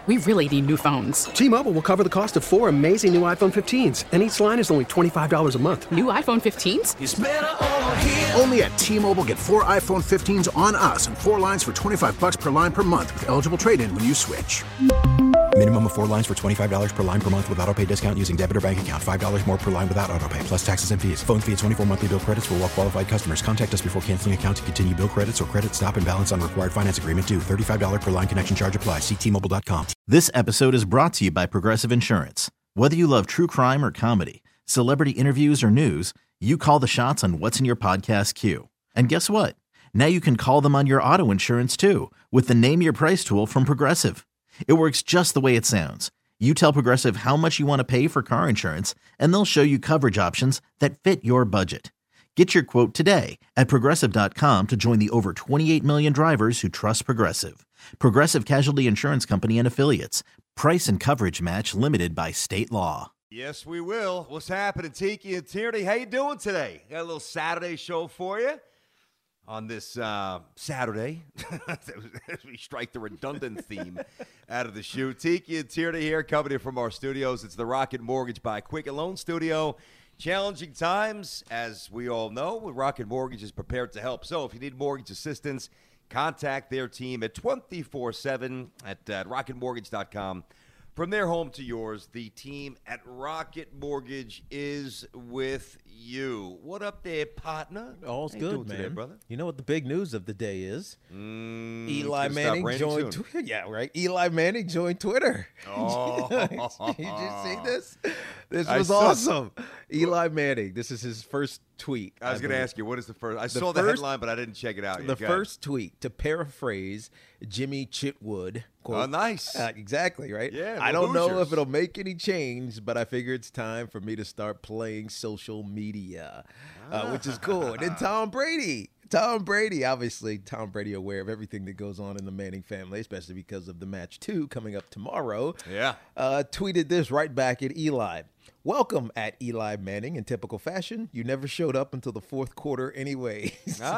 We really need new phones. T-Mobile will cover the cost of 4 amazing new iPhone 15s, and each line is only $25 a month. New iPhone 15s? It's better over here. Only at T-Mobile, get 4 iPhone 15s on us and 4 lines for $25 per line per month with eligible trade-in when you switch. Minimum of 4 lines for $25 per line per month with autopay discount using debit or bank account. $5 more per line without autopay, plus taxes and fees. Phone fee at 24 monthly bill credits for well-qualified customers. Contact us before canceling account to continue bill credits or credit stop and balance on required finance agreement due. $35 per line connection charge applies. See T-Mobile.com. This episode is brought to you by Progressive Insurance. Whether you love true crime or comedy, celebrity interviews or news, you call the shots on what's in your podcast queue. And guess what? Now you can call them on your auto insurance too with the Name Your Price tool from Progressive. It works just the way it sounds. You tell Progressive how much you want to pay for car insurance, and they'll show you coverage options that fit your budget. Get your quote today at Progressive.com to join the over 28 million drivers who trust Progressive. Progressive Casualty Insurance Company and Affiliates. Price and coverage match limited by state law. Yes, we will. What's happening, Tiki and Tierney? How you doing today? Got a little Saturday show for you on this Saturday. As we strike the redundant theme out of the chute. Tiki and Tierney here, coming in from our studios. It's the Rocket Mortgage by Quicken Loan Studio. Challenging times, as we all know. Rocket Mortgage is prepared to help. So if you need mortgage assistance, contact their team at 24/7 at rocketmortgage.com. From their home to yours, the team at Rocket Mortgage is with you. What up there, partner? All's How you good, doing man. today, brother? You know what the big news of the day is? Eli it's gonna stop Manning raining joined soon. Twitter. Yeah, right. Eli Manning joined Twitter. Oh. Did you see this? This I was saw- awesome. Eli Manning. This is his first tweet. I was going to believe. ask you, what is the first? I saw the first- headline, but I didn't check it out yet. The Go ahead. first tweet, to paraphrase Jimmy Chitwood. Quote, Oh, nice. Exactly, right? Yeah, I the don't know Hoosiers. if it'll make any change, but I figure it's time for me to start playing social media, which is cool. And then Tom Brady, obviously, Tom Brady aware of everything that goes on in the Manning family, especially because of the match 2 coming up tomorrow. Yeah. Tweeted this right back at Eli. Welcome at Eli Manning in typical fashion. You never showed up until the fourth quarter anyways.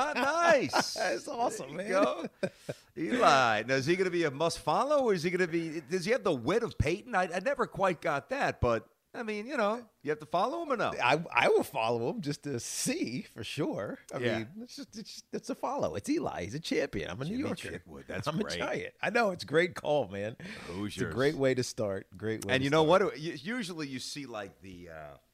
Nice. That's awesome, There you man. go. Eli, now is he going to be a must follow, or is he going to be? Does he have the wit of Peyton? I never quite got that, but I mean, you have to follow him or no? I will follow him just to see for sure. I Yeah. mean, it's a follow. It's Eli. He's a champion. I'm a New Jimmy Yorker. Chitwood, that's I'm great. a giant. I know. It's a great call, man. Hoosiers. It's a great way to start. Great way. And to you know start. what? Usually you see like the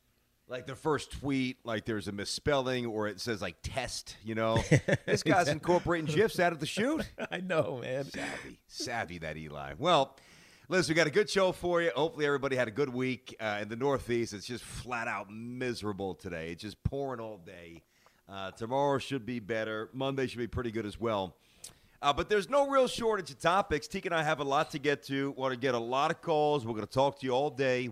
first tweet, like there's a misspelling or it says like test. This guy's incorporating GIFs out of the chute. I know, man. Savvy that Eli. Well, listen, we got a good show for you. Hopefully everybody had a good week in the Northeast. It's just flat out miserable today. It's just pouring all day. Tomorrow should be better. Monday should be pretty good as well. But there's no real shortage of topics. Teak and I have a lot to get to. Want to get a lot of calls. We're going to talk to you all day.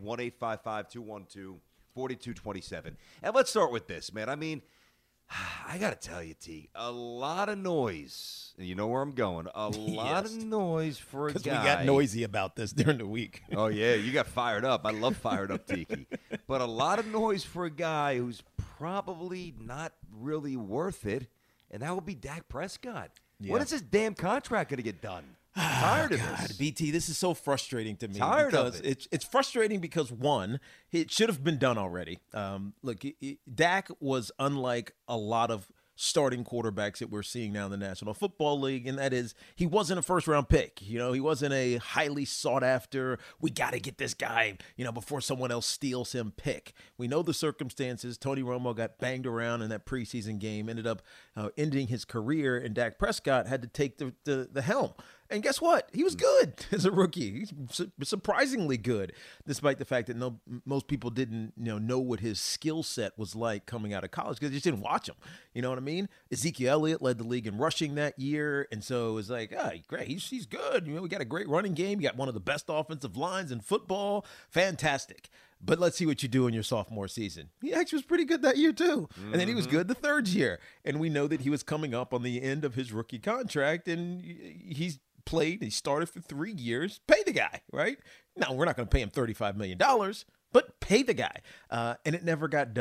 1-855-212-4227. And let's start with this, man. I mean, I got to tell you, T, a lot of noise. You know where I'm going. A lot of noise for a guy. Because we got noisy about this during the week. Oh, yeah, you got fired up. I love fired up Tiki. But a lot of noise for a guy who's probably not really worth it, and that would be Dak Prescott. Yeah. When is this damn contract going to get done? I'm tired of God, this. BT, this is so frustrating to me. Tired of because it's frustrating because, one, it should have been done already. Look, Dak was unlike a lot of starting quarterbacks that we're seeing now in the National Football League, and that is he wasn't a first-round pick. He wasn't a highly sought-after, we got to get this guy, before someone else steals him pick. We know the circumstances. Tony Romo got banged around in that preseason game, ended up ending his career, and Dak Prescott had to take the helm. And guess what? He was good as a rookie. He's surprisingly good, despite the fact that most people didn't know what his skill set was like coming out of college because they just didn't watch him. You know what I mean? Ezekiel Elliott led the league in rushing that year, and so it was like, great, he's good. We got a great running game. You got one of the best offensive lines in football. Fantastic. But let's see what you do in your sophomore season. He actually was pretty good that year, too. And then he was good the third year. And we know that he was coming up on the end of his rookie contract, and he started for 3 years. Pay the guy, right? Now, we're not going to pay him $35 million, but pay the guy. And it never got done.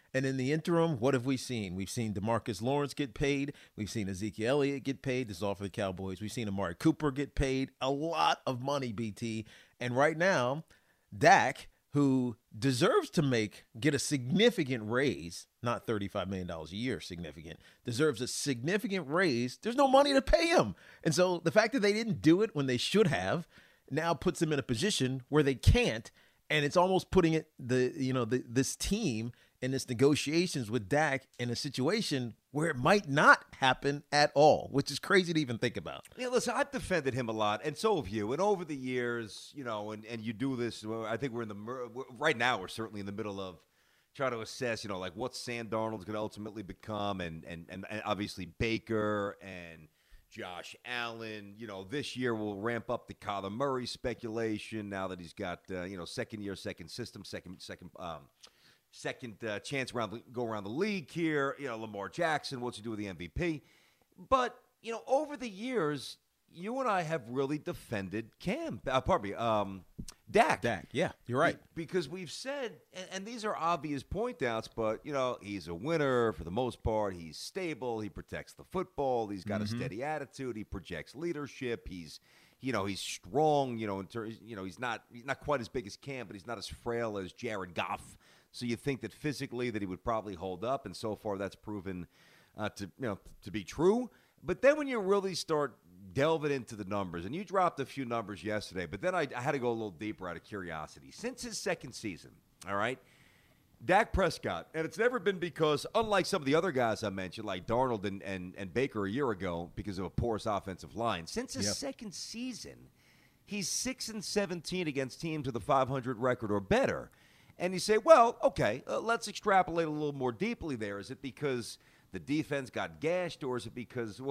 And in the interim, what have we seen? We've seen DeMarcus Lawrence get paid. We've seen Ezekiel Elliott get paid. This is all for the Cowboys. We've seen Amari Cooper get paid a lot of money, BT. And right now, Dak, who deserves to get a significant raise, not $35 million a year, significant, deserves a significant raise. There's no money to pay him. And so the fact that they didn't do it when they should have now puts them in a position where they can't. And it's almost putting this team in this negotiations with Dak in a situation where it might not happen at all, which is crazy to even think about. Yeah, listen, I've defended him a lot, and so have you. And over the years, and you do this. I think right now we're certainly in the middle of trying to assess, like what Sam Darnold's going to ultimately become, and obviously Baker and Josh Allen. This year we'll ramp up the Kyler Murray speculation now that he's got second year, second system, second chance go around the league here. Lamar Jackson, what's he do with the MVP? But over the years, you and I have really defended Dak. Dak, yeah, you're right. Because we've said, and these are obvious point outs, but he's a winner for the most part. He's stable. He protects the football. He's got a steady attitude. He projects leadership. He's strong. He's not quite as big as Cam, but he's not as frail as Jared Goff. So you think that physically that he would probably hold up, and so far that's proven to be true. But then when you really start delving into the numbers, and you dropped a few numbers yesterday, but then I had to go a little deeper out of curiosity. Since his second season, all right, Dak Prescott, and it's never been because, unlike some of the other guys I mentioned, like Darnold and Baker a year ago, because of a porous offensive line, since his second season, he's 6-17 against teams with a 500 record or better. And you say, well, okay, let's extrapolate a little more deeply there. Is it because the defense got gashed, or is it because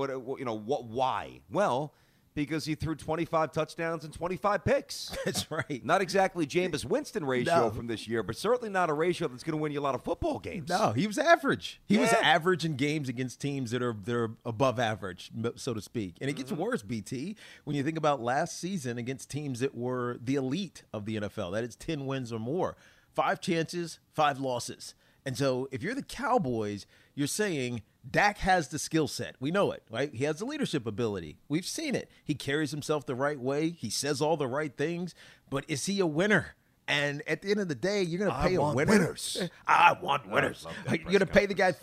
why? Well, because he threw 25 touchdowns and 25 picks. That's right. Not exactly Jameis Winston ratio from this year, but certainly not a ratio that's going to win you a lot of football games. No, he was average. He was average in games against teams that are above average, so to speak. And it gets worse, BT, when you think about last season against teams that were the elite of the NFL. That is 10 wins or more. 5 chances, 5 losses. And so if you're the Cowboys, you're saying Dak has the skill set. We know it, right? He has the leadership ability. We've seen it. He carries himself the right way. He says all the right things. But is he a winner? And at the end of the day, you're going to pay a winner. Winners. I want winners. You're going to pay the guy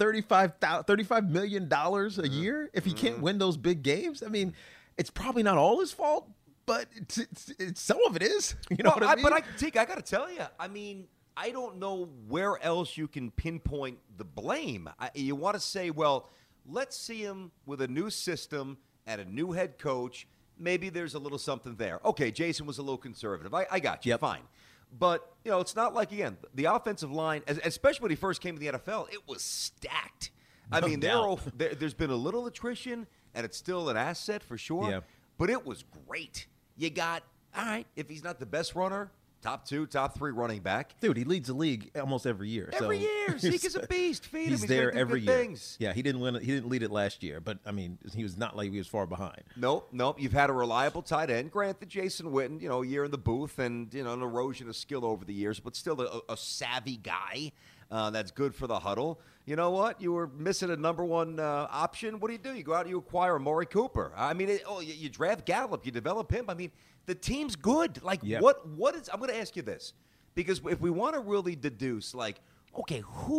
$35 million a year if he can't win those big games? I mean, it's probably not all his fault, but some of it is. You know what I mean? But I got to tell you, I mean, I don't know where else you can pinpoint the blame. You want to say, well, let's see him with a new system and a new head coach. Maybe there's a little something there. Okay, Jason was a little conservative. I got you. Fine. But, it's not like, again, the offensive line, especially when he first came to the NFL, it was stacked. I mean, there's been a little attrition, and it's still an asset for sure. Yeah. But it was great. You got, all right, if he's not the best runner, top 2, top 3 running back. Dude, he leads the league almost every year. Every year. Zeke is a beast. Feed him. He's there every year. Things. Yeah, he didn't win. He didn't lead it last year, but, I mean, he was not like he was far behind. Nope. You've had a reliable tight end. Granted, Jason Witten, a year in the booth and, an erosion of skill over the years, but still a savvy guy that's good for the huddle. You know what? You were missing a number one option. What do? You go out and you acquire Amari Cooper. I mean, you draft Gallup. You develop him. I mean, the team's good. Like, what is – I'm going to ask you this. Because if we want to really deduce, like, okay,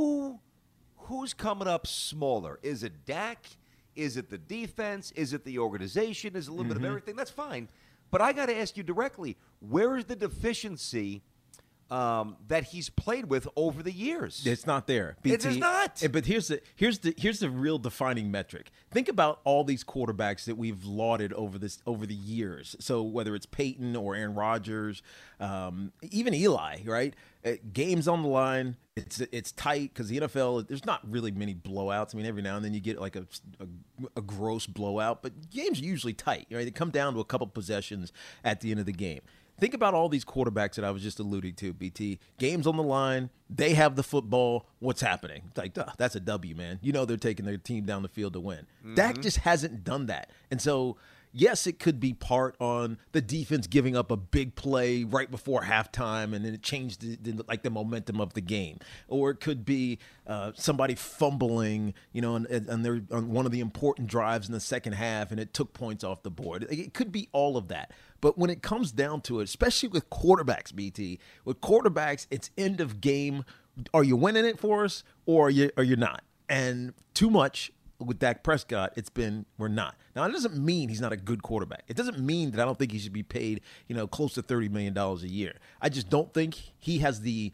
who's coming up smaller? Is it Dak? Is it the defense? Is it the organization? Is it a little bit of everything? That's fine. But I got to ask you directly, where is the deficiency that he's played with over the years? It's not there. BT, it is not. But here's the real defining metric. Think about all these quarterbacks that we've lauded over the years. So whether it's Peyton or Aaron Rodgers, even Eli, right? Games on the line. It's tight because the NFL, there's not really many blowouts. I mean, every now and then you get like a gross blowout, but games are usually tight. Right? They come down to a couple possessions at the end of the game. Think about all these quarterbacks that I was just alluding to, BT. Games on the line. They have the football. What's happening? It's like, that's a W, man. They're taking their team down the field to win. Dak just hasn't done that. And so, yes, it could be part on the defense giving up a big play right before halftime, and then it changed the momentum of the game. Or it could be somebody fumbling, and they're on one of the important drives in the second half, and it took points off the board. It could be all of that. But when it comes down to it, especially with quarterbacks, BT, with quarterbacks, it's end of game. Are you winning it for us, or are you not? And too much with Dak Prescott, it's been we're not. Now, it doesn't mean he's not a good quarterback. It doesn't mean that I don't think he should be paid, close to $30 million a year. I just don't think he has the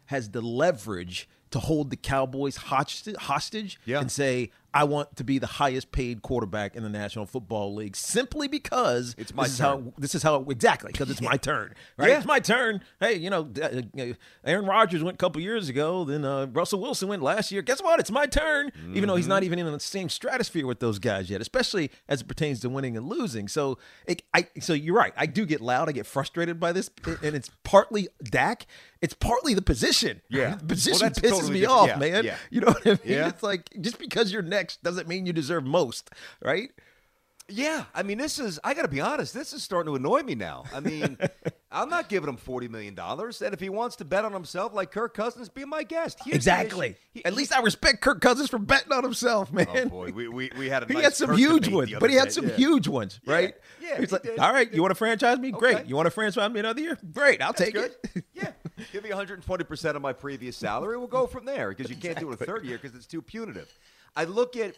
leverage to hold the Cowboys hostage and say, I want to be the highest paid quarterback in the National Football League simply because it's my turn. This is how exactly, because it's my turn, right? Yeah. It's my turn. Hey, Aaron Rodgers went a couple years ago, then Russell Wilson went last year. Guess what? It's my turn, even though he's not even in the same stratosphere with those guys yet, especially as it pertains to winning and losing. So, so you're right. I do get loud. I get frustrated by this, and it's partly Dak. It's partly the position. Yeah. The position that's pisses totally me different. off, Yeah, man. yeah. You know what I mean? Yeah. It's like, just because you're next doesn't mean you deserve most, right? Yeah, I mean, I got to be honest, this is starting to annoy me now. I mean, I'm not giving him $40 million, and if he wants to bet on himself like Kirk Cousins, be my guest. Here's Exactly. At least I respect Kirk Cousins for betting on himself, man. Oh, boy, we had a He nice had some Kirk huge debate ones, the but he other had day. some Yeah. huge ones, right? Yeah, He's he like, did. all right, you want to franchise me? Great. Okay. You want to franchise me another year? Great, I'll take Good. it. Yeah, give me 120% of my previous salary. We'll go from there because you can't do it a third year because it's too punitive. I look at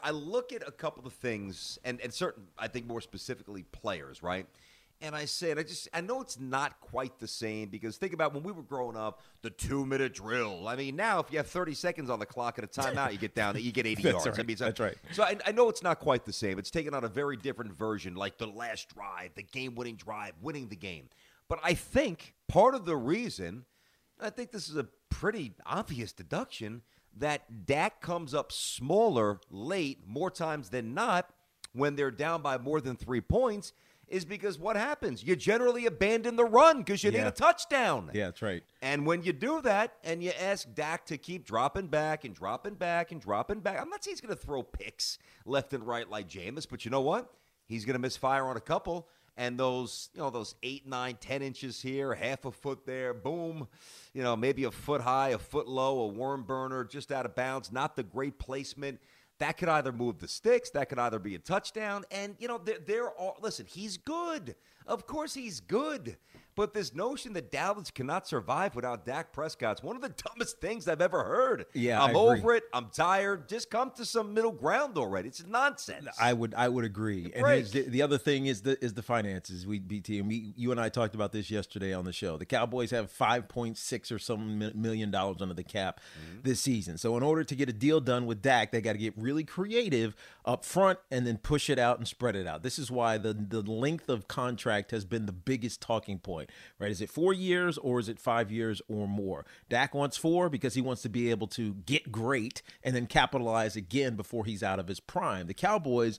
a couple of things, and certain, I think more specifically players, right? And I say, I know it's not quite the same because think about when we were growing up, the 2-minute drill. I mean, now if you have 30 seconds on the clock at a timeout, you get down, you get 80 yards. Right. I mean, That's right. So I know it's not quite the same. It's taken on a very different version, like the last drive, the game-winning drive, winning the game. But I think part of the reason, I think this is a pretty obvious deduction, that Dak comes up smaller late more times than not when they're down by more than 3 points is because what happens? You generally abandon the run because you need a touchdown. Yeah, that's right. And when you do that and you ask Dak to keep dropping back and dropping back and dropping back, I'm not saying he's going to throw picks left and right like Jameis, but you know what? He's going to misfire on a couple. And those 8, 9, 10 inches here, half a foot there, boom, maybe a foot high, a foot low, a worm burner, just out of bounds, not the great placement. That could either move the sticks, that could either be a touchdown. And, listen, he's good. Of course he's good. But this notion that Dallas cannot survive without Dak Prescott's one of the dumbest things I've ever heard. Yeah, I'm I agree. over it. I'm tired. Just come to some middle ground already. It's nonsense. I would agree. And here's the other thing is the finances. BT, and you and I talked about this yesterday on the show. The Cowboys have $5.6 or some $1 million under the cap this season. So in order to get a deal done with Dak, they got to get really creative up front and then push it out and spread it out. This is why the length of contract has been the biggest talking point. Right? Is it 4 years or is it 5 years or more? Dak wants 4 because he wants to be able to get great and then capitalize again before he's out of his prime. The Cowboys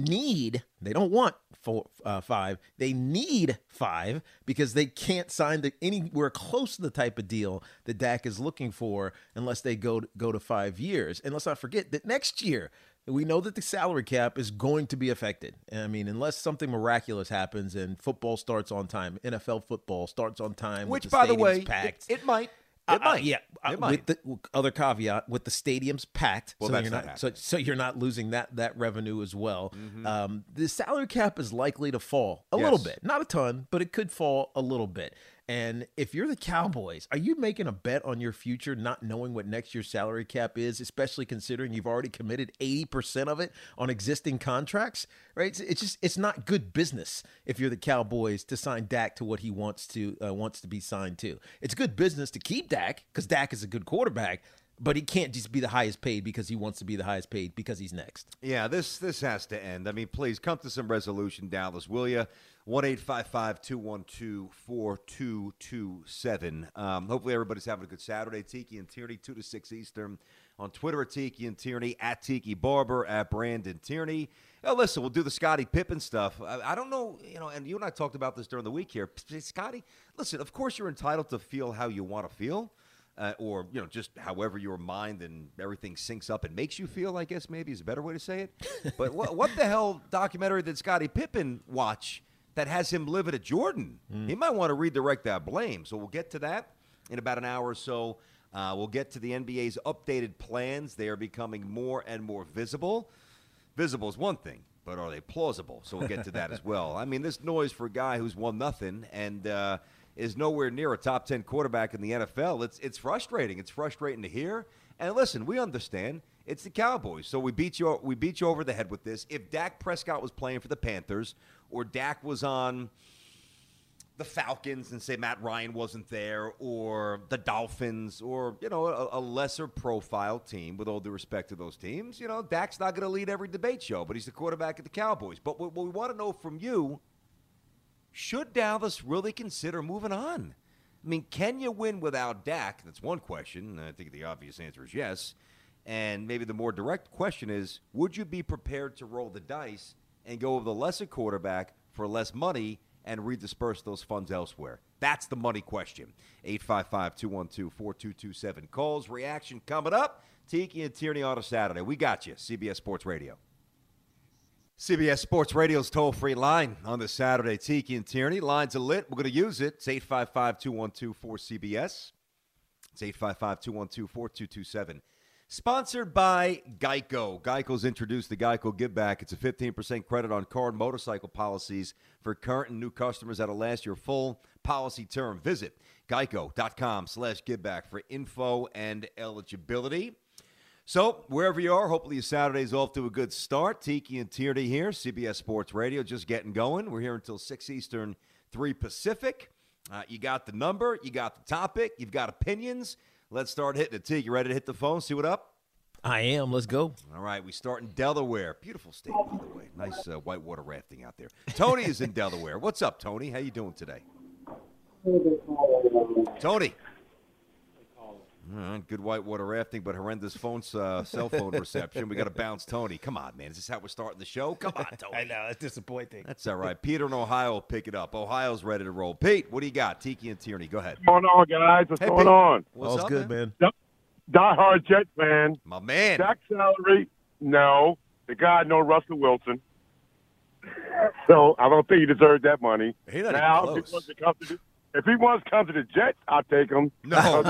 they don't want 5. They need 5 because they can't sign anywhere close to the type of deal that Dak is looking for unless they go to 5 years. And let's not forget that next year, we know that the salary cap is going to be affected. I mean, unless something miraculous happens and football starts on time, NFL football starts on time. Which, with the by the way, packed. it might. It might. It might. With the other caveat, with the stadiums packed, Well, so that's you're not not happening. so you're not losing that revenue as well. The salary cap is likely to fall a little bit, not a ton, but it could fall a little bit. And if you're the Cowboys, are you making a bet on your future not knowing what next year's salary cap is, especially considering you've already committed 80% of it on existing contracts, right? It's not good business if you're the Cowboys to sign Dak to what he wants to be signed to. It's good business to keep Dak because Dak is a good quarterback, but he can't just be the highest paid because he wants to be the highest paid because he's next. Yeah, this has to end. I mean, please come to some resolution, Dallas, will you? 1-855-212-4227. Hopefully everybody's having a good Saturday. Tiki and Tierney, 2 to 6 Eastern. On Twitter at Tiki and Tierney, at Tiki Barber, at Brandon Tierney. Now, listen, we'll do the Scottie Pippen stuff. I don't know, and you and I talked about this during the week here. Scottie, listen, of course you're entitled to feel how you want to feel. or just however your mind and everything syncs up and makes you feel, I guess maybe is a better way to say it. But what the hell documentary did Scottie Pippen watch that has him living at Jordan? He might want to redirect that blame. So we'll get to that in about an hour or so. We'll get to the NBA's updated plans. They are becoming more and more visible. Visible is one thing, but are they plausible? So we'll get to that as well. I mean, this noise for a guy who's won nothing and is nowhere near a top 10 quarterback in the NFL. It's frustrating. It's frustrating to hear. And listen, we understand it's the Cowboys, so we beat you over the head with this. If Dak Prescott was playing for the Panthers, or Dak was on the Falcons and say Matt Ryan wasn't there, or the Dolphins, or a lesser profile team, with all due respect to those teams, Dak's not going to lead every debate show, but he's the quarterback of the Cowboys. But what we want to know from you: should Dallas really consider moving on? I mean, can you win without Dak? That's one question. I think the obvious answer is yes. And maybe the more direct question is, would you be prepared to roll the dice and go with a lesser quarterback for less money and redisperse those funds elsewhere? That's the money question. 855-212-4227. Calls, reaction coming up. Tiki and Tierney on a Saturday. We got you. CBS Sports Radio. CBS Sports Radio's toll-free line on this Saturday. Tiki and Tierney. Lines are lit. We're going to use it. It's 855-212-4CBS. It's 855-212-4227. Sponsored by Geico. Geico's introduced the Geico Give Back. It's a 15% credit on car and motorcycle policies for current and new customers that'll last your full policy term. Visit geico.com/giveback for info and eligibility. So, wherever you are, hopefully your Saturday's off to a good start. Tiki and Tierney here, CBS Sports Radio, just getting going. We're here until 6 Eastern, 3 Pacific. You got the number, you got the topic, you've got opinions. Let's start hitting it. Tiki, you ready to hit the phone, see what up? I am. Let's go. All right, we start in Delaware. Beautiful state, by the way. Nice whitewater rafting out there. Tony is in Delaware. What's up, Tony? How you doing today? Tony. Good whitewater rafting, but horrendous cell phone reception. We got to bounce Tony. Come on, man. Is this how we're starting the show? Come on, Tony. I know. That's disappointing. That's all right. Peter in Ohio will pick it up. Ohio's ready to roll. Pete, what do you got? Tiki and Tierney, go ahead. What's going on, guys? What's going on? What's up, good, man? Die-hard Jets fan. My man. Dak salary? No. The guy, no Russell Wilson. So I don't think he deserved that money. He not now, even close. If he wants to come to the Jets, I'll take him. No. Whoa.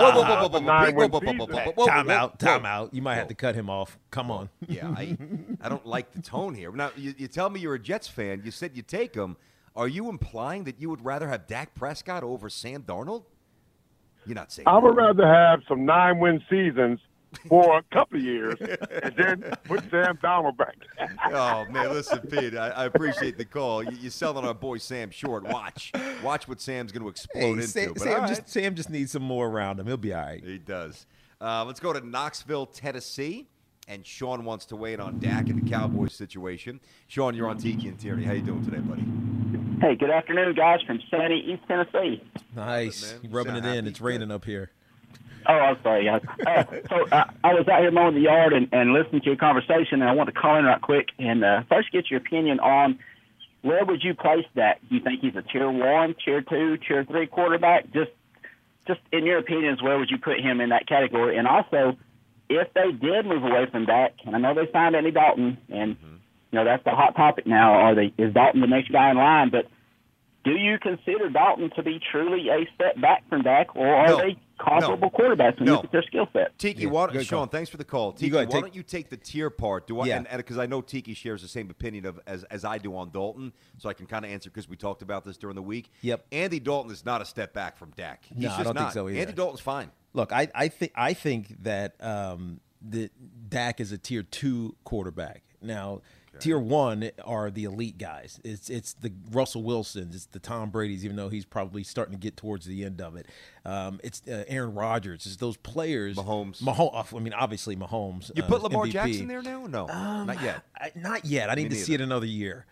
Time out. You might have to cut him off. Come on. Yeah, I don't like the tone here. Now, you tell me you're a Jets fan. You said you take him. Are you implying that you would rather have Dak Prescott over Sam Darnold? You're not saying I would rather have some 9-win seasons for a couple of years and then put Sam Darnold back. Oh, man, listen, Pete, I appreciate the call. You're selling our boy Sam short. Watch what Sam's going to explode into. Sam just needs some more around him. He'll be all right. He does. Let's go to Knoxville, Tennessee. And Sean wants to weigh in on Dak and the Cowboys situation. Sean, you're on Tiki and Tierney. How you doing today, buddy? Hey, good afternoon, guys, from sunny East Tennessee. Nice. You're rubbing it in. It's raining up here. Oh, I'm sorry, guys. I was out here mowing the yard and listening to your conversation, and I want to call in right quick and first get your opinion on where would you place Dak? Do you think he's a Tier 1, Tier 2, Tier 3 quarterback? Just in your opinions, where would you put him in that category? And also, if they did move away from Dak, and I know they signed Andy Dalton, and that's the hot topic now. Is Dalton the next guy in line? But do you consider Dalton to be truly a step back from Dak, or are they comparable quarterbacks when you look at their skill set? Tiki, Sean, thanks for the call. Tiki, why don't you take the tier part? And because I know Tiki shares the same opinion as I do on Dalton, so I can kind of answer because we talked about this during the week. Yep. Andy Dalton is not a step back from Dak. He's just I don't not. think so either. Andy Dalton's fine. Look, I think that that Dak is a Tier 2 quarterback. Now, Tier 1 are the elite guys. It's the Russell Wilsons. It's the Tom Brady's, even though he's probably starting to get towards the end of it. It's Aaron Rodgers. It's those players. Mahomes. I mean, obviously Mahomes. You put Lamar MVP. Jackson there now? No, not yet. Not yet. I need to see it another year.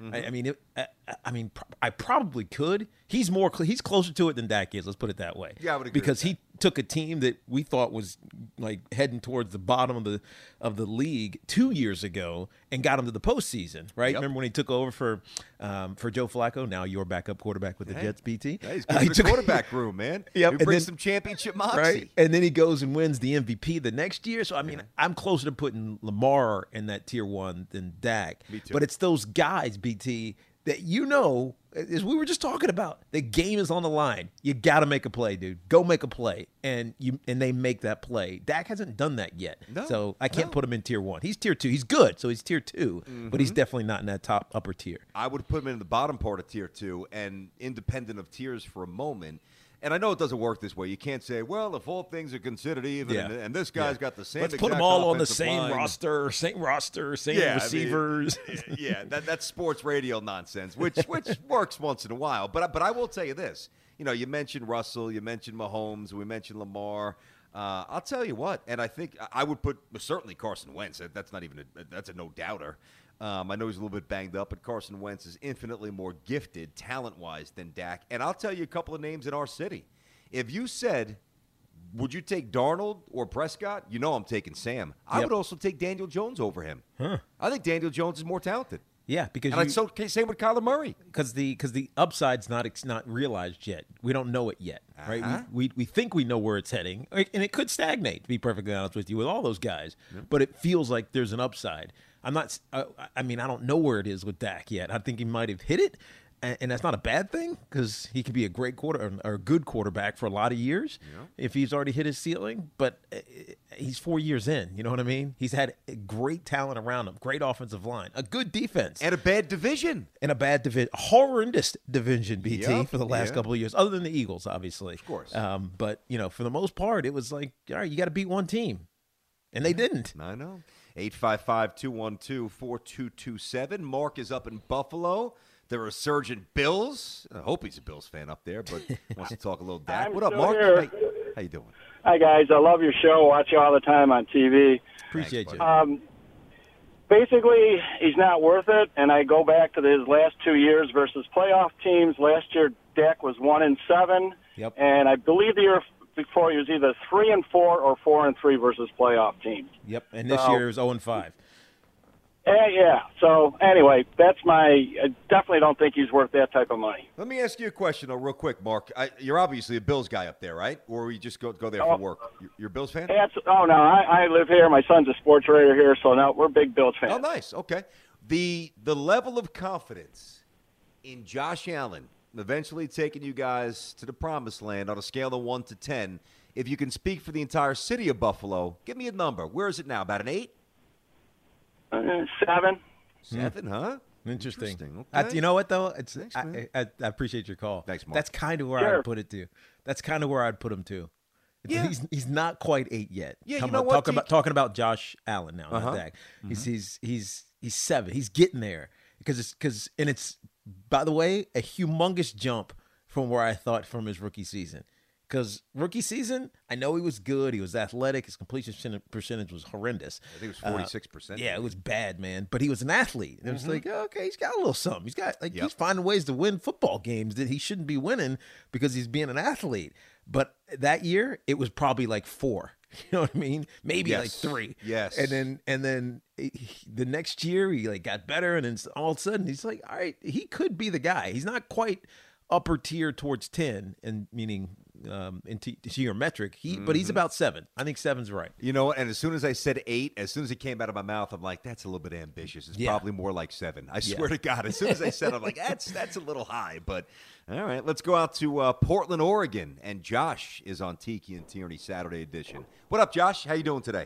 Mm-hmm. I probably could. He's closer to it than Dak is. Let's put it that way. Yeah, I would agree because with took a team that we thought was like heading towards the bottom of the league 2 years ago and got them to the postseason, right? Yep. Remember when he took over for Joe Flacco? Now your backup quarterback with the Jets, BT. Yeah, he's good for the quarterback room, man. Yep. He brings some championship moxie. Right? And then he goes and wins the MVP the next year. So, I mean, I'm closer to putting Lamar in that tier 1 than Dak. Me too. But it's those guys, BT, that as we were just talking about, the game is on the line. You got to make a play, dude. Go make a play. And they make that play. Dak hasn't done that yet. No, so I can't put him in tier 1. He's tier 2. He's good, so he's tier 2. But he's definitely not in that top upper tier. I would put him in the bottom part of tier 2, and independent of tiers for a moment. And I know it doesn't work this way. You can't say, well, if all things are considered even, and this guy's got the same. Let's exact put them all on the offensive same line. roster, same receivers. That's sports radio nonsense, which works once in a while. But I will tell you this. You mentioned Russell, you mentioned Mahomes, we mentioned Lamar. I'll tell you what, and I think I would put certainly Carson Wentz. That's not even that's a no doubter. I know he's a little bit banged up, but Carson Wentz is infinitely more gifted talent-wise than Dak. And I'll tell you a couple of names in our city. If you said, would you take Darnold or Prescott? I'm taking Sam. I would also take Daniel Jones over him. I think Daniel Jones is more talented. Yeah, because same with Kyler Murray. Because the upside's not realized yet. We don't know it yet, right? We think we know where it's heading, and it could stagnate. To be perfectly honest with you, with all those guys, but it feels like there's an upside. I'm not. I don't know where it is with Dak yet. I think he might have hit it, and that's not a bad thing because he could be a great or a good quarterback for a lot of years if he's already hit his ceiling. But he's 4 years in. You know what I mean? He's had great talent around him, great offensive line, a good defense, and a bad division. Horrendous division, BT, for the last couple of years, other than the Eagles, obviously. Of course. But for the most part, it was like, all right, you got to beat one team, and they didn't. I know. 855-212-4227. Mark is up in Buffalo. The resurgent Bills. I hope he's a Bills fan up there, but wants to talk a little Dak. What up, Mark? Hey, how you doing? Hi, guys. I love your show. Watch you all the time on TV. Appreciate you. Basically, he's not worth it, and I go back to his last 2 years versus playoff teams. Last year, Dak was 1-7, and I believe the year before he was either 3-4 or 4-3 versus playoff teams. Yep, and this year is 0-5. Yeah. So anyway, that's I definitely don't think he's worth that type of money. Let me ask you a question, though, real quick, Mark. You're obviously a Bills guy up there, right? Or you just go there for work? You're a Bills fan? No, I live here. My son's a sports writer here, so no, we're big Bills fans. Oh, nice. Okay. The level of confidence in Josh Allen eventually taking you guys to the promised land on a scale of 1 to 10. If you can speak for the entire city of Buffalo, give me a number. Where is it now? About an 8? 7. 7, huh? Interesting. Okay. You know what, though? Thanks, I appreciate your call. Thanks, Mark. That's kind of where I'd put it to. That's kind of where I'd put him to. Yeah. He's not quite 8 yet. Yeah, talking about Josh Allen now, not Dak. He's 7. He's getting there because it's by the way a humongous jump from where I thought from his rookie season. Because rookie season, I know he was good. He was athletic. His completion percentage was horrendous. I think it was 46%. Yeah, it was bad, man. But he was an athlete. It was like, okay, he's got a little something. He's got he's finding ways to win football games that he shouldn't be winning because he's being an athlete. But that year, it was probably like 4. You know what I mean? Maybe like 3. Yes. And then the next year he got better, and then all of a sudden he's like, all right, he could be the guy. He's not quite upper tier towards 10, and meaning into your metric. But he's about 7. I think 7's right. You know, and as soon as I said 8, as soon as it came out of my mouth, I'm like, that's a little bit ambitious. It's probably more like 7. I swear to God. As soon as I said it, I'm like, that's a little high. But all right, let's go out to Portland, Oregon, and Josh is on Tiki and Tierney Saturday edition. What up, Josh? How you doing today?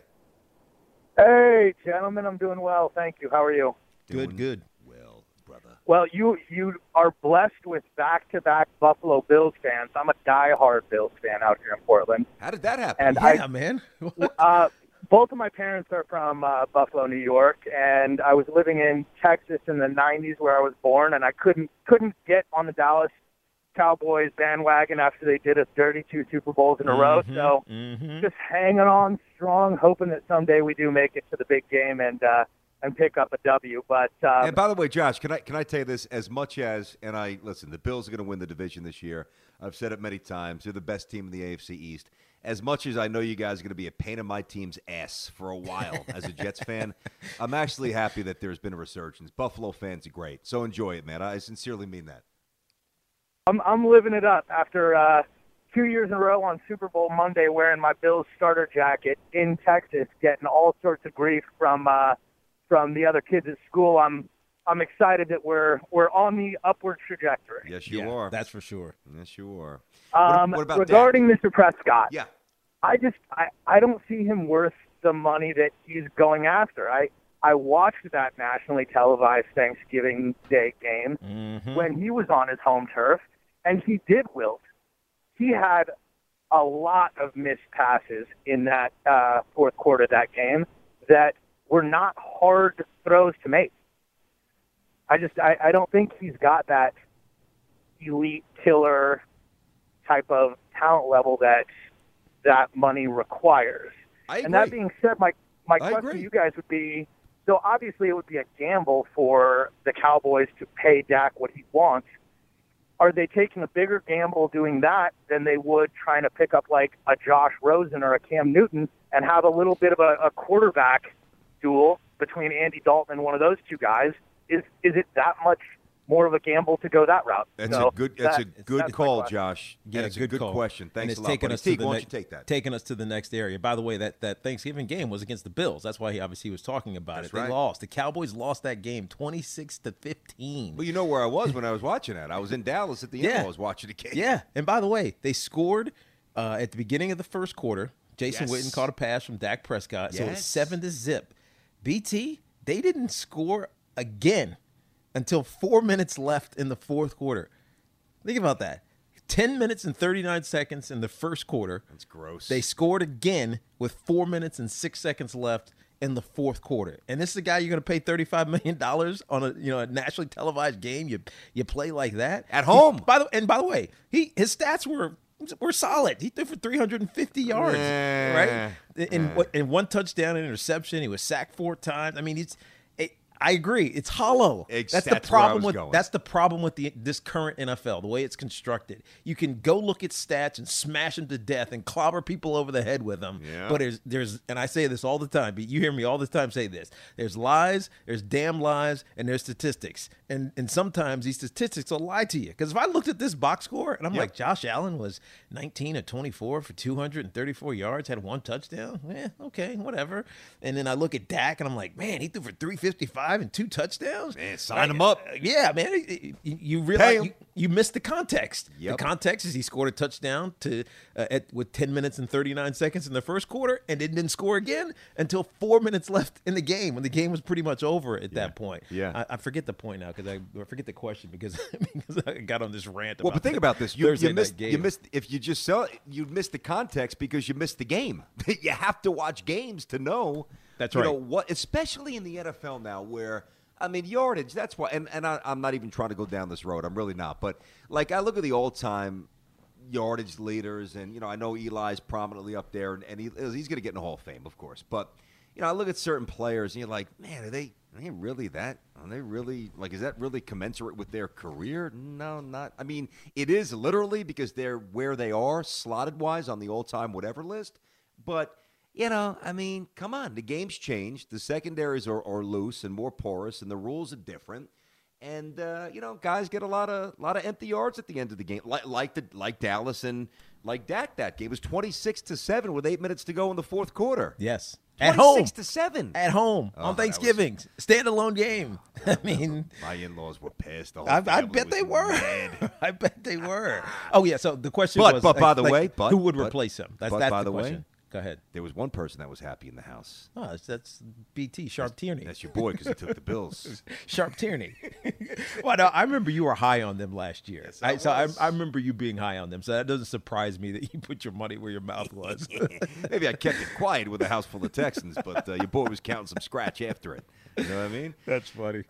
Hey, gentlemen, I'm doing well. Thank you. How are you? Good. Well, brother. Well, you are blessed with back-to-back Buffalo Bills fans. I'm a diehard Bills fan out here in Portland. How did that happen? And man. Both of my parents are from Buffalo, New York, and I was living in Texas in the 90s where I was born, and I couldn't get on the Dallas Cowboys bandwagon after they did us dirty 2 Super Bowls in a row. So just hanging on strong, hoping that someday we do make it to the big game. And and pick up a W. But and by the way, Josh, can I tell you this? As much as listen, the Bills are going to win the division this year. I've said it many times. They're the best team in the AFC East. As much as I know you guys are going to be a pain in my team's ass for a while as a Jets fan, I'm actually happy that there's been a resurgence. Buffalo fans are great, so enjoy it, man. I sincerely mean that. I'm living it up after 2 years in a row on Super Bowl Monday wearing my Bills starter jacket in Texas, getting all sorts of grief from the other kids at school. I'm excited that we're on the upward trajectory. Yes, you are. That's for sure. Yes, you are. What about regarding Dak? Mr. Prescott? Yeah. I don't see him worth the money that he's going after. I watched that nationally televised Thanksgiving Day game when he was on his home turf, and he did wilt. He had a lot of missed passes in that fourth quarter of that game that were not hard throws to make. I don't think he's got that elite killer type of talent level that money requires. And that being said, my question to you guys would be, so obviously it would be a gamble for the Cowboys to pay Dak what he wants. Are they taking a bigger gamble doing that than they would trying to pick up like a Josh Rosen or a Cam Newton and have a little bit of a quarterback duel between Andy Dalton and one of those two guys? Is it that much more of a gamble to go that route? That's a good call, Josh. Yeah, it's a good question. Thanks a lot. Taking us Why don't you take that? Taking us to the next area. By the way, that Thanksgiving game was against the Bills. That's why he obviously was talking about it. They lost. The Cowboys lost that game 26-15. Well, you know where I was when I was watching that. I was in Dallas at the end. I was watching the game. Yeah, and by the way, they scored at the beginning of the first quarter. Jason Witten caught a pass from Dak Prescott, so it's 7-0. BT, they didn't score again until 4 minutes left in the fourth quarter. Think about that. 10 minutes and 39 seconds in the first quarter. That's gross. They scored again with 4 minutes and 6 seconds left in the fourth quarter. And this is a guy you're going to pay $35 million on a nationally televised game. You play like that at home. By the way, his stats were solid. He threw for 350 yards, right? In one touchdown and interception. He was sacked 4 times. I mean, I agree. It's hollow. That's the problem that's the problem with this current NFL, the way it's constructed. You can go look at stats and smash them to death and clobber people over the head with them. Yeah. But there's and I say this all the time, but you hear me all the time say this. There's lies, there's damn lies, and there's statistics. And sometimes these statistics will lie to you. Because if I looked at this box score and I'm like, Josh Allen was 19 of 24 for 234 yards, had 1 touchdown. Okay, whatever. And then I look at Dak and I'm like, man, he threw for 355 and 2 touchdowns. Man, sign him up. Yeah, man. You realize you missed the context. Yep. The context is he scored a touchdown with 10 minutes and 39 seconds in the first quarter and didn't score again until 4 minutes left in the game when the game was pretty much over at that point. Yeah. I forget the point now because I forget the question because I got on this rant about but think about this. You missed if you just sell it, you missed the context because you missed the game. You have to watch games to know. That's right. You know what, especially in the NFL now where, I mean, yardage, that's why, and I'm not even trying to go down this road. I'm really not. But, like, I look at the all-time yardage leaders, and, I know Eli's prominently up there, and he's going to get in the Hall of Fame, of course. But, I look at certain players, and you're like, man, are they really that? Are they really, like, is that really commensurate with their career? No, not. I mean, it is literally because they're where they are, slotted-wise, on the all-time whatever list. But, I mean, come on. The game's changed. The secondaries are loose and more porous, and the rules are different. And, guys get a lot of empty yards at the end of the game, like Dallas and like Dak. That game was 26-7 with 8 minutes to go in the fourth quarter. Yes. At home. 26-7. At home on Thanksgiving. Standalone game. I mean. My in-laws were pissed. I bet they were. I bet they were. Oh, yeah. So the question was. But by the way. Who would replace him? That's by the question. Way. Go ahead. There was one person that was happy in the house. Oh, that's BT, Sharp Tierney. That's your boy because he took the Bills. Sharp Tierney. Well, no, I remember you were high on them last year. Yes, I remember you being high on them, so that doesn't surprise me that you put your money where your mouth was. Maybe I kept it quiet with a house full of Texans, but your boy was counting some scratch after it. You know what I mean? That's funny.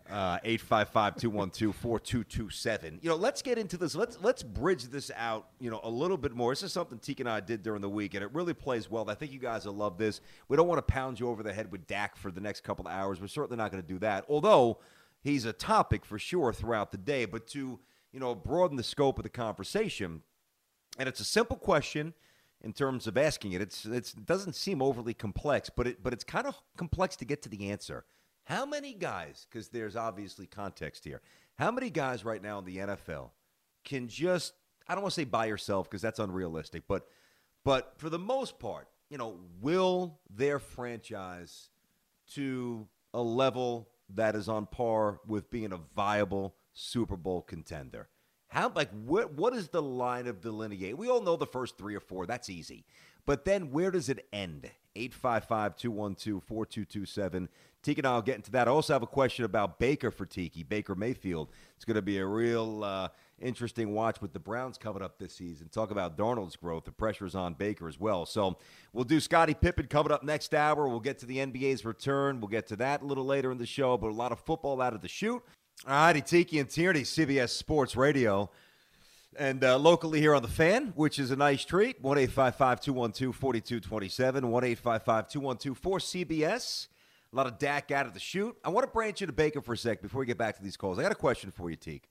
855-212-4227. Let's get into this. Let's bridge this out, a little bit more. This is something Teak and I did during the week, and it really plays well. I think you guys will love this. We don't want to pound you over the head with Dak for the next couple of hours. We're certainly not going to do that, although he's a topic for sure throughout the day. But to, broaden the scope of the conversation, and it's a simple question in terms of asking it. It doesn't seem overly complex, but it's kind of complex to get to the answer. How many guys, because there's obviously context here, how many guys right now in the NFL can just, I don't want to say by yourself because that's unrealistic, but for the most part, will their franchise to a level that is on par with being a viable Super Bowl contender? What is the line of delineate? We all know the first 3 or 4. That's easy. But then where does it end? 855-212-4227. Tiki and I will get into that. I also have a question about Baker for Tiki, Baker Mayfield. It's going to be a real interesting watch with the Browns coming up this season. Talk about Darnold's growth. The pressure is on Baker as well. So we'll do Scottie Pippen coming up next hour. We'll get to the NBA's return. We'll get to that a little later in the show, but a lot of football out of the chute. All righty, Tiki and Tierney, CBS Sports Radio. And locally here on The Fan, which is a nice treat, 1-855-212-4227, 1-855-212-4CBS. A lot of Dak out of the chute. I want to branch into Baker for a sec before we get back to these calls. I got a question for you, Teak.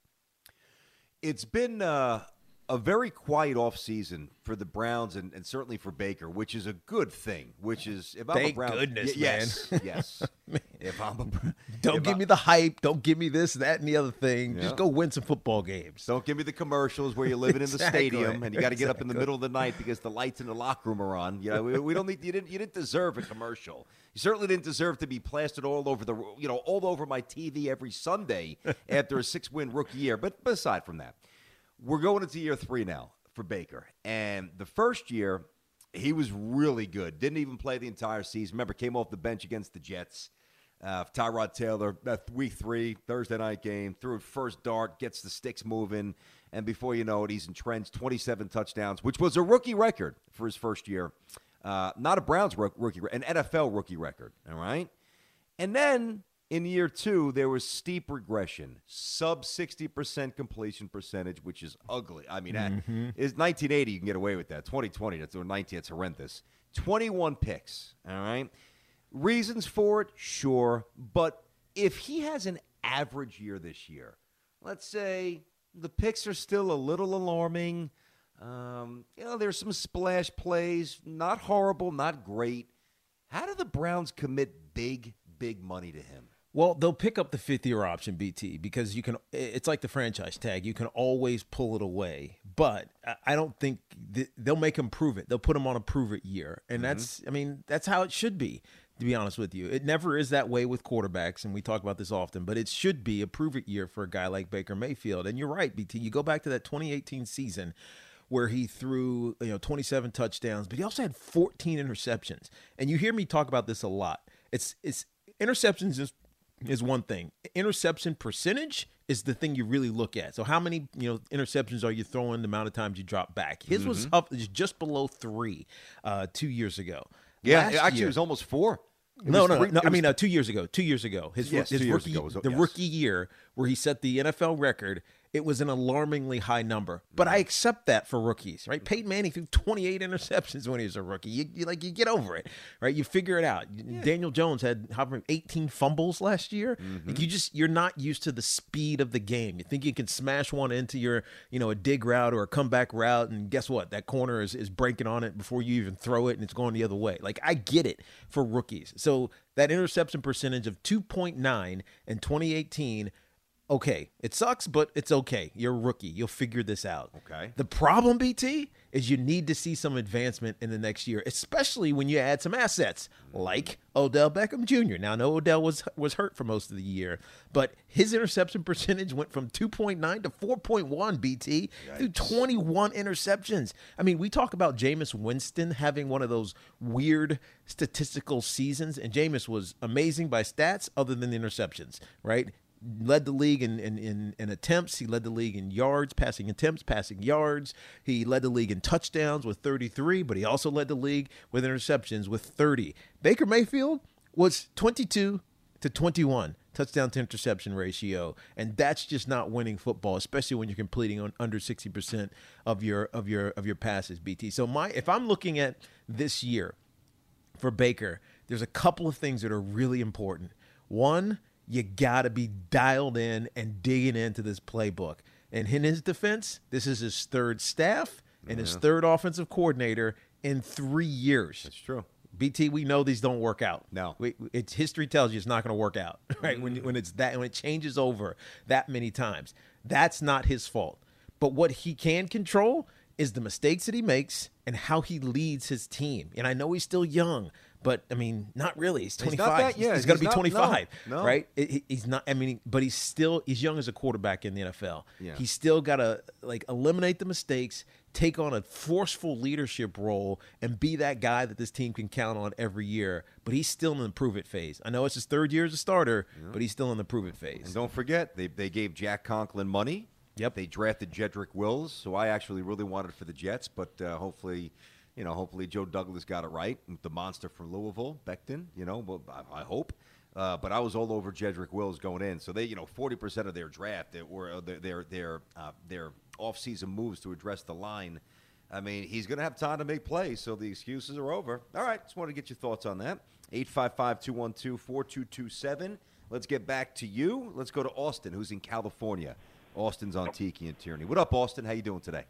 It's been a very quiet offseason for the Browns and certainly for Baker, which is a good thing. Which is, if I'm Thank a Browns, goodness, yes, man. Yes. If I'm Don't give me the hype. Don't give me this, that, and the other thing. Yeah. Just go win some football games. Don't give me the commercials where you're living in the stadium and you got to get up in the Exactly. middle of the night because the lights in the locker room are on. We don't need. You didn't deserve a commercial. You certainly didn't deserve to be plastered all over all over my TV every Sunday after a 6-win rookie year. But aside from that, we're going into year 3 now for Baker, and the first year he was really good. Didn't even play the entire season. Remember, came off the bench against the Jets. Tyrod Taylor, week 3, Thursday night game, threw his first dart, gets the sticks moving, and before you know it, he's entrenched 27 touchdowns, which was a rookie record for his first year. Not a Browns rookie, an NFL rookie record, all right? And then in year 2, there was steep regression, sub 60% completion percentage, which is ugly. I mean, it's 1980, you can get away with that. 2020, that's 19, it's horrendous. 21 picks, all right? Reasons for it, sure. But if he has an average year this year, let's say the picks are still a little alarming. There's some splash plays, not horrible, not great. How do the Browns commit big money to him? Well, they'll pick up the 5th-year option, BT, because it's like the franchise tag. You can always pull it away. But I don't think they'll make him prove it. They'll put him on a prove-it year. And that's how it should be, to be honest with you. It never is that way with quarterbacks, and we talk about this often, but it should be a prove-it year for a guy like Baker Mayfield. And you're right, BT. You go back to that 2018 season where he threw 27 touchdowns, but he also had 14 interceptions. And you hear me talk about this a lot. It's interceptions is one thing. Interception percentage is the thing you really look at. So how many interceptions are you throwing, the amount of times you drop back? His was up just below 3 2 years ago. Yeah, it was almost 4. No. I mean, 2 years ago. 2 years ago. His rookie, ago rookie year where he set the NFL record, it was an alarmingly high number. But I accept that for rookies, right? Peyton Manning threw 28 interceptions when he was a rookie. You get over it, right? You figure it out. Yeah. Daniel Jones had 18 fumbles last year. You're not used to the speed of the game. You think you can smash one into your, a dig route or a comeback route, and guess what? That corner is breaking on it before you even throw it, and it's going the other way. Like, I get it for rookies. So that interception percentage of 2.9 in 2018. Okay, it sucks, but it's okay. You're a rookie. You'll figure this out. Okay. The problem, BT, is you need to see some advancement in the next year, especially when you add some assets like Odell Beckham Jr. Now, I know Odell was hurt for most of the year, but his interception percentage went from 2.9 to 4.1, BT, through 21 interceptions. I mean, we talk about Jameis Winston having one of those weird statistical seasons, and Jameis was amazing by stats other than the interceptions, right? Led the league in attempts. He led the league in yards, passing attempts, passing yards. He led the league in touchdowns with 33, but he also led the league with interceptions with 30. Baker Mayfield was 22, to 21 touchdown to interception ratio, and that's just not winning football, especially when you're completing on under 60% of your passes, BT. So if I'm looking at this year for Baker, there's a couple of things that are really important. One, you got to be dialed in and digging into this playbook. And in his defense, this is his third staff and his third offensive coordinator in 3 years. That's true. BT, we know these don't work out. No, it's history tells you it's not going to work out, right? When it changes over that many times, that's not his fault. But what he can control is the mistakes that he makes and how he leads his team. And I know he's still young, but I mean, not really. He's 25. He's going to be 25, right? He's not. I mean, but he's young as a quarterback in the NFL. Yeah. He's still got to eliminate the mistakes, take on a forceful leadership role, and be that guy that this team can count on every year. But he's still in the prove-it phase. I know it's his third year as a starter, but he's still in the prove-it phase. And don't forget, they gave Jack Conklin money. Yep. They drafted Jedrick Wills, who I actually really wanted for the Jets, but hopefully Joe Douglas got it right with the monster from Louisville, Becton. I hope. But I was all over Jedrick Wills going in. So they, 40% of their draft were their off-season moves to address the line. I mean, he's going to have time to make plays, so the excuses are over. All right, just wanted to get your thoughts on that. 855-212-4227. Let's get back to you. Let's go to Austin, who's in California. Austin's on Tiki and Tierney. What up, Austin? How you doing today?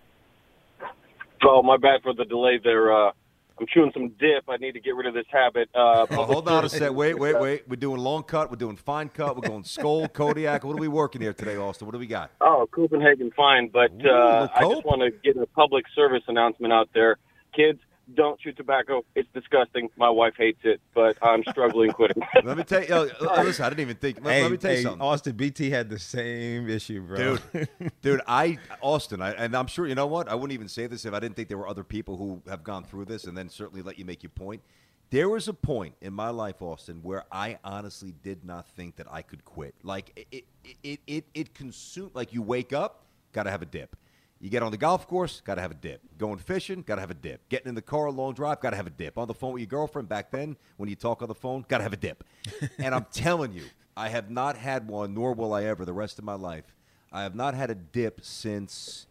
Oh, my bad for the delay there. I'm chewing some dip. I need to get rid of this habit. Hold on a sec. Wait. We're doing long cut. We're doing fine cut. We're going Skoal, Kodiak. What are we working here today, Austin? What do we got? Oh, Copenhagen fine. But I just want to get a public service announcement out there. Kids, don't chew tobacco. It's disgusting. My wife hates it, but I'm struggling quitting. Let me tell you. Listen, I didn't even think. Let me tell you something. Austin, BT had the same issue, bro. Dude, Austin, and I'm sure, you know what? I wouldn't even say this if I didn't think there were other people who have gone through this, and then certainly let you make your point. There was a point in my life, Austin, where I honestly did not think that I could quit. Like, it consumed, like you wake up, got to have a dip. You get on the golf course, got to have a dip. Going fishing, got to have a dip. Getting in the car, a long drive, got to have a dip. On the phone with your girlfriend back then, when you talk on the phone, got to have a dip. And I'm telling you, I have not had one, nor will I ever the rest of my life. I have not had a dip since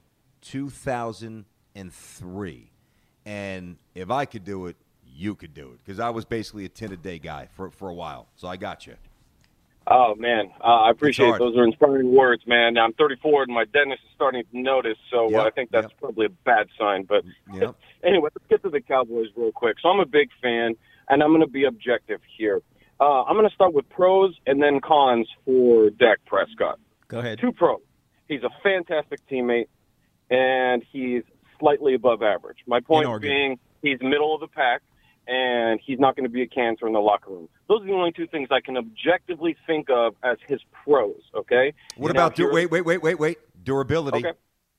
2003. And if I could do it, you could do it. Because I was basically a 10-a-day guy for a while. So I got you. Oh, man. I appreciate it. Those are inspiring words, man. I'm 34, and my dentist is starting to notice, so I think that's probably a bad sign. But anyway, let's get to the Cowboys real quick. So I'm a big fan, and I'm going to be objective here. I'm going to start with pros and then cons for Dak Prescott. Go ahead. 2 pros. He's a fantastic teammate, and he's slightly above average. My point being he's middle of the pack, and he's not going to be a cancer in the locker room. Those are the only 2 things I can objectively think of as his pros, okay? What about wait. Durability. Okay.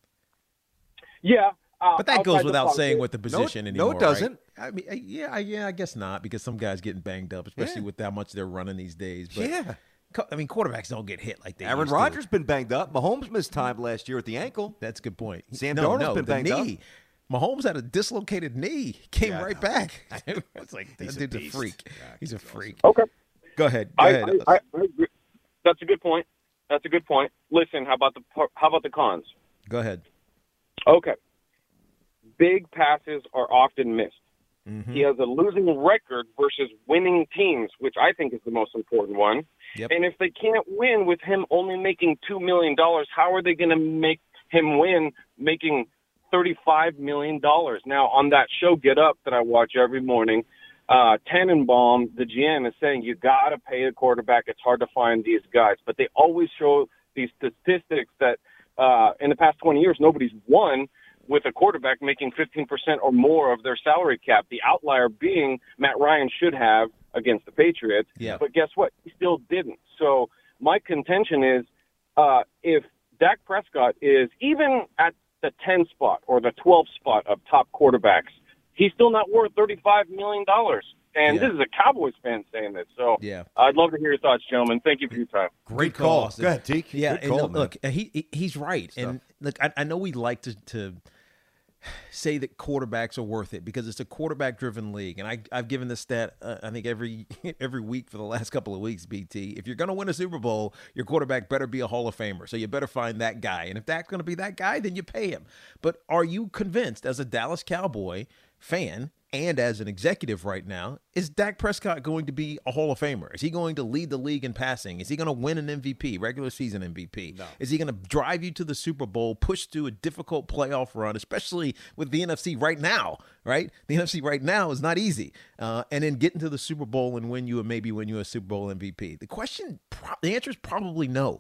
Yeah. But that goes without saying with the position anymore. No, it doesn't. Right? I mean, I guess not, because some guys getting banged up, especially with how much they're running these days. But I mean, quarterbacks don't get hit like they Aaron Rodgers been banged up. Mahomes missed time last year at the ankle. That's a good point. Sam Darnold's been banged up. Mahomes had a dislocated knee. Came right back. It's like, that dude's a freak. Yeah, he's a freak. Okay. Go ahead. I agree. That's a good point. Listen, how about the cons? Go ahead. Okay. Big passes are often missed. Mm-hmm. He has a losing record versus winning teams, which I think is the most important one. Yep. And if they can't win with him only making $2 million, how are they going to make him win making $35 million? Now, on that show, Get Up, that I watch every morning, Tannenbaum, the GM, is saying you got to pay a quarterback. It's hard to find these guys. But they always show these statistics that in the past 20 years, nobody's won with a quarterback making 15% or more of their salary cap. The outlier being Matt Ryan should have against the Patriots. Yeah. But guess what? He still didn't. So my contention is if Dak Prescott is even at the 10 spot or the 12 spot of top quarterbacks, he's still not worth $35 million. And this is a Cowboys fan saying this. So I'd love to hear your thoughts, gentlemen. Thank you for your time. Great call. Go ahead, Teak. Yeah, Good call, look, he's right. And look, I know we like to say that quarterbacks are worth it because it's a quarterback-driven league. And I've given this stat, I think, every week for the last couple of weeks, BT. If you're going to win a Super Bowl, your quarterback better be a Hall of Famer. So you better find that guy. And if that's going to be that guy, then you pay him. But are you convinced as a Dallas Cowboy fan and as an executive right now, is Dak Prescott going to be a Hall of Famer? Is he going to lead the league in passing? Is he going to win an MVP, regular season MVP? No. Is he going to drive you to the Super Bowl, push through a difficult playoff run, especially with the NFC right now, right? The NFC right now is not easy. And then get into the Super Bowl and win you a Super Bowl MVP. The answer is probably no.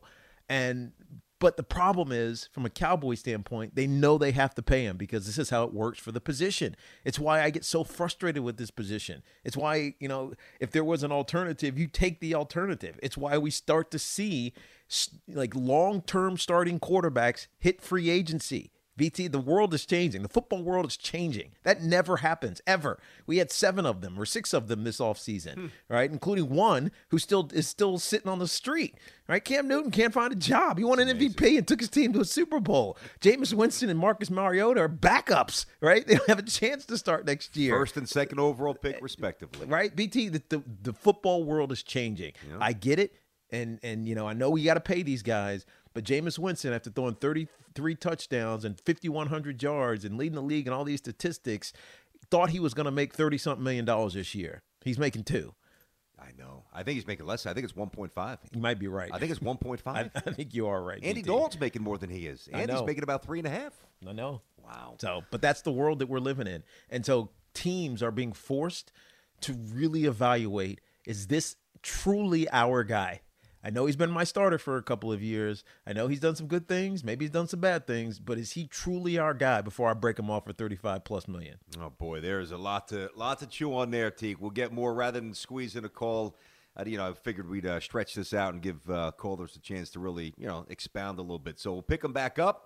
But the problem is, from a Cowboy standpoint, they know they have to pay him because this is how it works for the position. It's why I get so frustrated with this position. It's why, if there was an alternative, you take the alternative. It's why we start to see like long-term starting quarterbacks hit free agency. VT, the world is changing. The football world is changing. That never happens, ever. We had 7 of them or 6 of them this offseason, right? Including one who is still sitting on the street, right? Cam Newton can't find a job. He won an MVP and took his team to a Super Bowl. Jameis Winston and Marcus Mariota are backups, right? They don't have a chance to start next year. First and second overall pick, respectively. Right, BT, the football world is changing. Yeah. I get it. And I know we got to pay these guys, but Jameis Winston, after throwing 33 touchdowns and 5,100 yards and leading the league and all these statistics, thought he was going to make $30-something million this year. He's making $2 million. I know. I think he's making less. I think it's 1.5. You might be right. I think it's 1.5. I think you are right. Andy Dalton's making more than he is. Andy's making about 3.5. I know. Wow. But that's the world that we're living in. And so teams are being forced to really evaluate, is this truly our guy? I know he's been my starter for a couple of years. I know he's done some good things. Maybe he's done some bad things. But is he truly our guy before I break him off for $35+ million? Oh, boy, there's a lot to chew on there, Teak. We'll get more rather than squeeze in a call. I figured we'd stretch this out and give callers a chance to really, expound a little bit. So we'll pick them back up,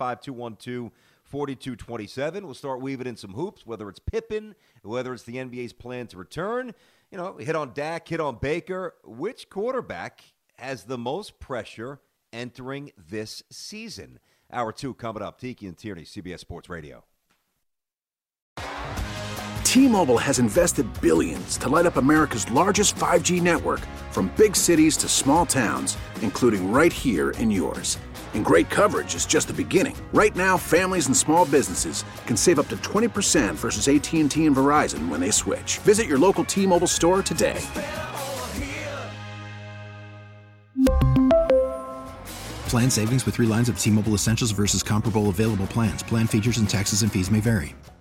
855-212-4227. We'll start weaving in some hoops, whether it's Pippen, whether it's the NBA's plan to return. Hit on Dak, hit on Baker. Which quarterback has the most pressure entering this season? Hour 2 coming up. Tiki and Tierney, CBS Sports Radio. T-Mobile has invested billions to light up America's largest 5G network, from big cities to small towns, including right here in yours. And great coverage is just the beginning. Right now, families and small businesses can save up to 20% versus AT&T and Verizon when they switch. Visit your local T-Mobile store today. Plan savings with 3 lines of T-Mobile Essentials versus comparable available plans. Plan features and taxes and fees may vary.